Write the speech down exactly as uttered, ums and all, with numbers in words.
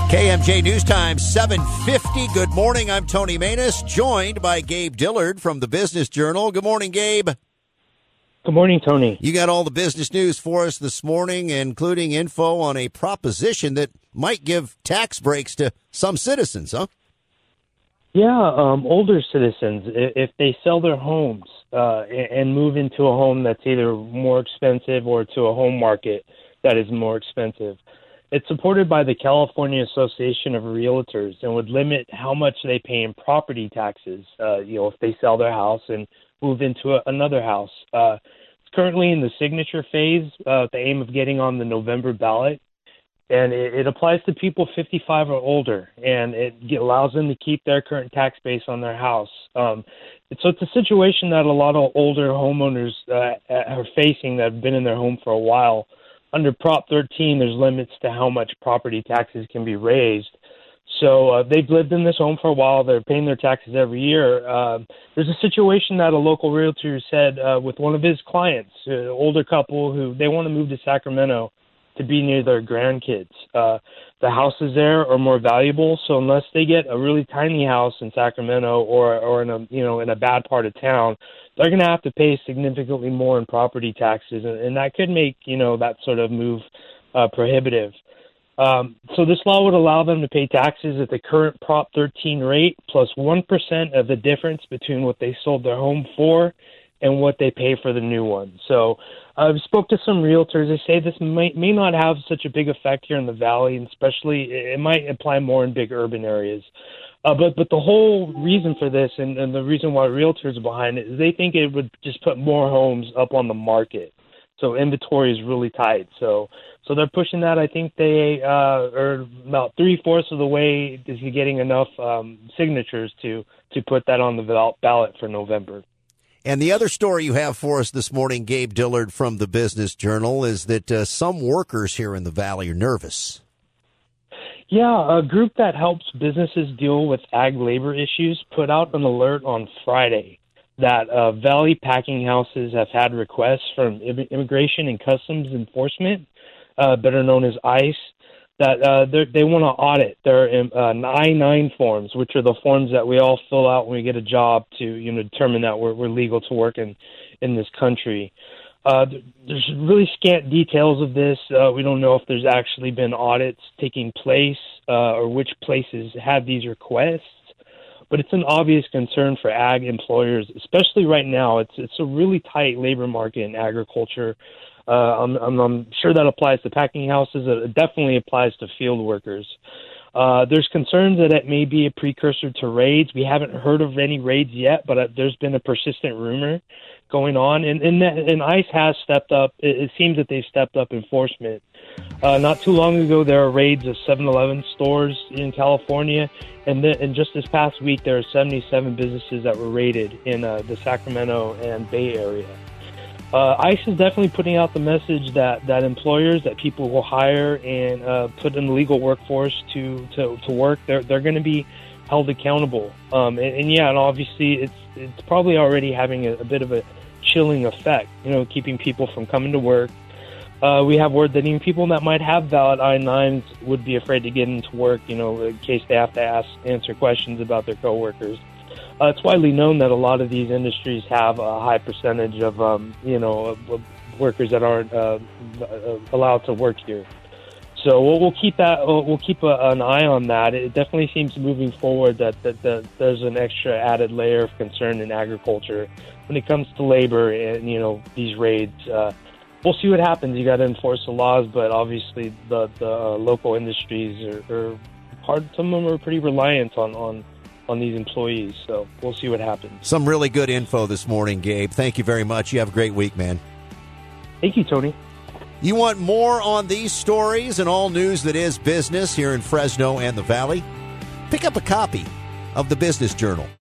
K M J News Time, seven fifty. Good morning. I'm Tony Manus, joined by Gabe Dillard from the Business Journal. Good morning, Gabe. Good morning, Tony. You got all the business news for us this morning, including info on a proposition that might give tax breaks to some citizens, huh? Yeah, um, older citizens, if they sell their homes uh, and move into a home that's either more expensive or to a home market that is more expensive. It's supported by the California Association of Realtors and would limit how much they pay in property taxes, uh, you know, if they sell their house and move into a, another house. Uh, it's currently in the signature phase, uh, with the aim of getting on the November ballot. And it, it applies to people fifty-five or older, and it allows them to keep their current tax base on their house. Um, so it's a situation that a lot of older homeowners uh, are facing that have been in their home for a while. Under Prop thirteen, there's limits to how much property taxes can be raised. So uh, they've lived in this home for a while. They're paying their taxes every year. Uh, there's a situation that a local realtor said uh, with one of his clients, an older couple who they want to move to Sacramento to be near their grandkids. Uh, the houses there are more valuable, so unless they get a really tiny house in Sacramento or or in a you know in a bad part of town, they're going to have to pay significantly more in property taxes, and, and that could make you know that sort of move uh, prohibitive. Um, so this law would allow them to pay taxes at the current Prop thirteen rate plus one percent of the difference between what they sold their home for and what they pay for the new one. So I uh, spoke to some realtors. They say this may, may not have such a big effect here in the Valley, and especially it might apply more in big urban areas. Uh, but but the whole reason for this and, and the reason why realtors are behind it is they think it would just put more homes up on the market. So inventory is really tight. So so they're pushing that. I think they uh, are about three-fourths of the way to getting enough um, signatures to, to put that on the ballot for November. And the other story you have for us this morning, Gabe Dillard from the Business Journal, is that uh, some workers here in the Valley are nervous. Yeah, a group that helps businesses deal with ag labor issues put out an alert on Friday that uh, Valley packing houses have had requests from Immigration and Customs Enforcement, uh, better known as ICE, that uh, they want to audit their uh, I nine forms, which are the forms that we all fill out when we get a job to you know determine that we're, we're legal to work in, in this country. Uh, there's really scant details of this. Uh, we don't know if there's actually been audits taking place uh, or which places have these requests. But it's an obvious concern for ag employers, especially right now. It's it's a really tight labor market in agriculture. Uh, I'm, I'm, I'm sure that applies to packing houses. It definitely applies to field workers. Uh, there's concerns that it may be a precursor to raids. We haven't heard of any raids yet, but uh, there's been a persistent rumor going on. And, and, and ICE has stepped up. It, it seems that they've stepped up enforcement. Uh, not too long ago, there were raids of seven eleven stores in California. And, then, and just this past week, there are seventy-seven businesses that were raided in uh, the Sacramento and Bay Area. Uh, ICE is definitely putting out the message that, that employers, that people will hire and uh, put in the legal workforce to, to, to work, they're they're going to be held accountable. Um, and, and yeah, and obviously it's it's probably already having a, a bit of a chilling effect, you know, keeping people from coming to work. Uh, we have word that even people that might have valid I nines would be afraid to get into work, you know, in case they have to ask answer questions about their coworkers. Uh, it's widely known that a lot of these industries have a high percentage of, um, you know, of, of workers that aren't uh, allowed to work here. So we'll, we'll keep that. We'll keep a, an eye on that. It definitely seems moving forward that, that, that there's an extra added layer of concern in agriculture when it comes to labor and you know these raids. Uh, we'll see what happens. You got to enforce the laws, but obviously the the uh, local industries are, are hard. Some of them are pretty reliant on on. on these employees, so we'll see what happens. Some really good info this morning, Gabe. Thank you very much. You have a great week, man. Thank you, Tony. You want more on these stories and all news that is business here in Fresno and the Valley? Pick up a copy of the Business Journal.